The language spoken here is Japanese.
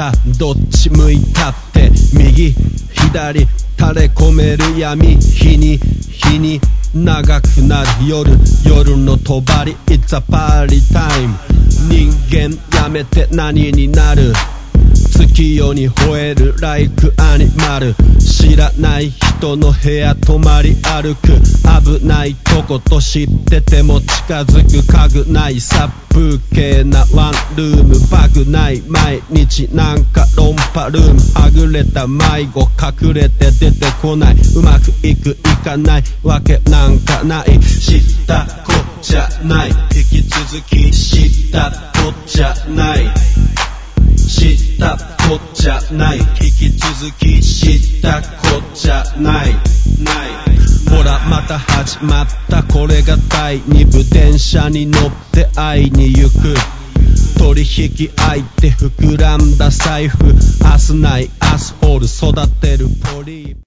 さどっち向いたって右左垂れ込める闇日に長くなる夜の帳 It's a party time 人間やめて何になる月夜に吠える like アニマル知らない人の部屋泊まり歩く危ないとこと知ってても近づく家具ない殺風景なワンルームバグない毎日なんかロンパルームはぐれた迷子隠れて出てこないうまくいくいかないわけなんかない知ったこっちゃない引き続き知ったこっちゃない知ったこっちゃない引き続き知ったこっちゃないほらまた始まったこれが第2部電車に乗って会いに行く取引相手膨らんだ財布明日ないアスホール育てるポリー